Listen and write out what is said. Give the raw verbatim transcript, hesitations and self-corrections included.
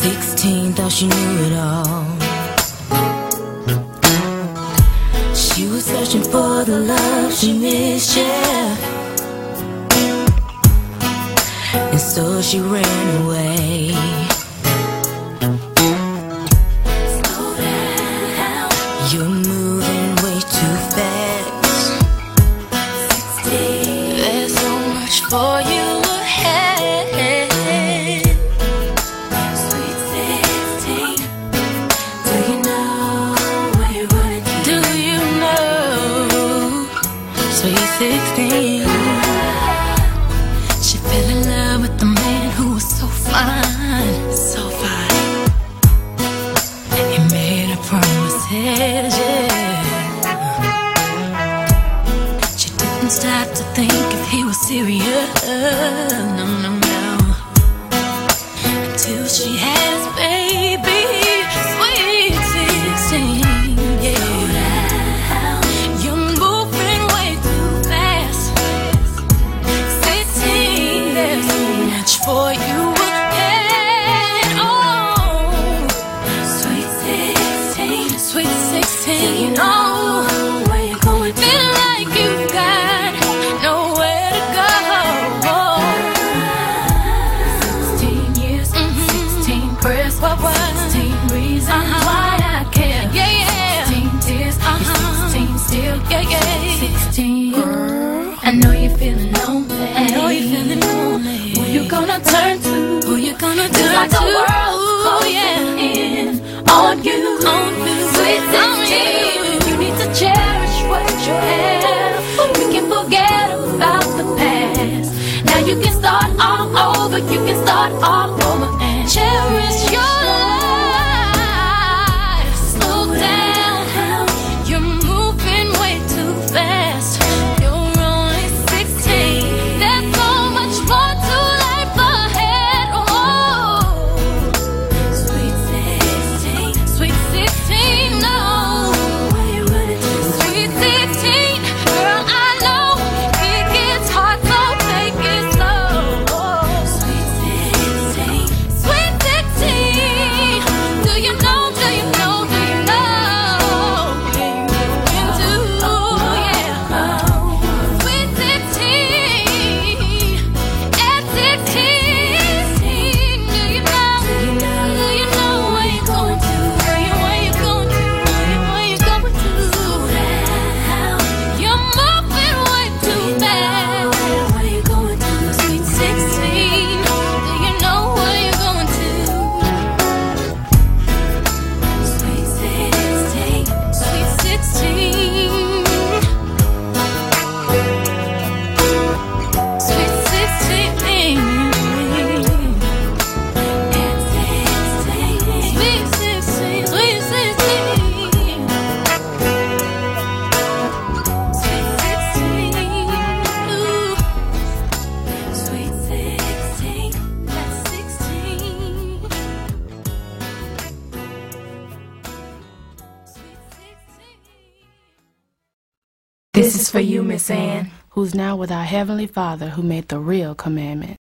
Sixteen, thought she knew it all. She was searching for the love she missed, yeah. And so she ran away. Slow down, you're moving way too fast. Sixteen, there's so much for you ahead. Sweet sixteen, do you know what you're running to? Do you know? Sweet sixteen, she fell in love with the man who was so fine, so fine. He made her promises, yeah. She didn't stop to think if he was serious, no, no, no. Until she had his baby, sweet sixteen, yeah. You're moving way too fast. Sixteen, there's so much for you ahead. Oh, sweet sixteen, sweet sixteen, you know where you're going. Feel like you've got nowhere to go. Sixteen years, mm-hmm. Sixteen prayers, what what? Sixteen reasons uh-huh. why I care. Yeah, yeah. Sixteen tears, uh-huh. Sixteen still, yeah, yeah. Sixteen, girl, I know you're feeling lonely. I know you're feeling lonely. Who you gonna turn to? Who you gonna turn to? Like the world's closing in on you, on you. Sweet sixteen, you need to cherish what you have. You can forget about the past. Now you can start all over. You can start all over and cherish your life. Slow down, you're moving way too fast. You're only sixteen. There's so much more to life ahead. Oh, sweet sixteen, sweet sixteen, no. Sweet sixteen, girl, I know it gets hard, so take it slow. Sweet sixteen, sweet sixteen, do you know, do you know, do you know where you're going to? Yeah. Sweet sixteen, at sixteen, do you know, do you know where you're going to? Where you, where you going to? Where you going to? You're moving way too fast. Where you going to? Sweet sixteen, do you know where you're going to? Sweet sixteen, sweet sixteen, sweet sixteen, at sixteen, sweet sixteen, sweet sixteen, sweet sixteen, ooh. Sweet sixteen, that's sixteen. Sweet sixteen. This is for you, Miss Ann, who's now with our Heavenly Father who made the real commandment.